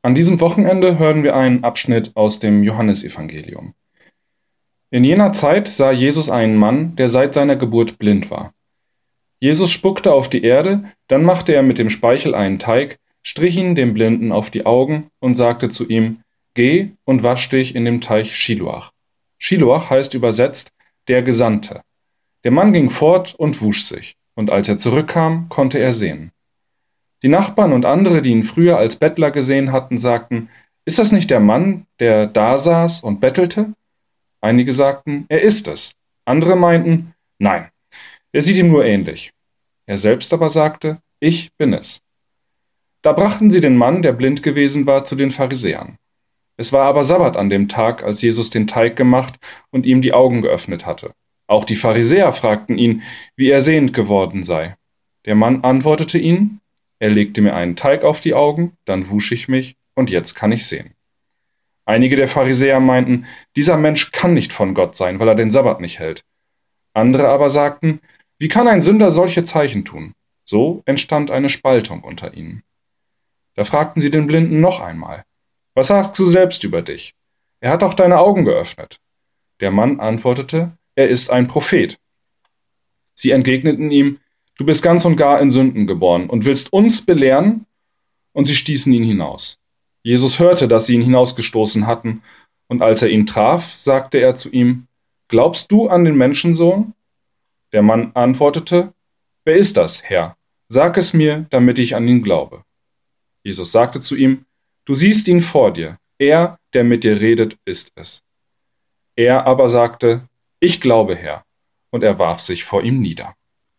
An diesem Wochenende hören wir einen Abschnitt aus dem Johannesevangelium. In jener Zeit sah Jesus einen Mann, der seit seiner Geburt blind war. Jesus spuckte auf die Erde, dann machte er mit dem Speichel einen Teig, strich ihn dem Blinden auf die Augen und sagte zu ihm: Geh und wasch dich in dem Teich Schiloach. Schiloach heißt übersetzt der Gesandte. Der Mann ging fort und wusch sich, und als er zurückkam, konnte er sehen. Die Nachbarn und andere, die ihn früher als Bettler gesehen hatten, sagten: Ist das nicht der Mann, der da saß und bettelte? Einige sagten: Er ist es. Andere meinten: Nein, er sieht ihm nur ähnlich. Er selbst aber sagte: Ich bin es. Da brachten sie den Mann, der blind gewesen war, zu den Pharisäern. Es war aber Sabbat an dem Tag, als Jesus den Teig gemacht und ihm die Augen geöffnet hatte. Auch die Pharisäer fragten ihn, wie er sehend geworden sei. Der Mann antwortete ihnen: Er legte mir einen Teig auf die Augen, dann wusch ich mich, und jetzt kann ich sehen. Einige der Pharisäer meinten: Dieser Mensch kann nicht von Gott sein, weil er den Sabbat nicht hält. Andere aber sagten: Wie kann ein Sünder solche Zeichen tun? So entstand eine Spaltung unter ihnen. Da fragten sie den Blinden noch einmal: Was sagst du selbst über dich? Er hat doch deine Augen geöffnet. Der Mann antwortete: Er ist ein Prophet. Sie entgegneten ihm: Du bist ganz und gar in Sünden geboren und willst uns belehren? Und sie stießen ihn hinaus. Jesus hörte, dass sie ihn hinausgestoßen hatten, und als er ihn traf, sagte er zu ihm: Glaubst du an den Menschensohn? Der Mann antwortete: Wer ist das, Herr? Sag es mir, damit ich an ihn glaube. Jesus sagte zu ihm: Du siehst ihn vor dir. Er, der mit dir redet, ist es. Er aber sagte: Ich glaube, Herr. Und er warf sich vor ihm nieder.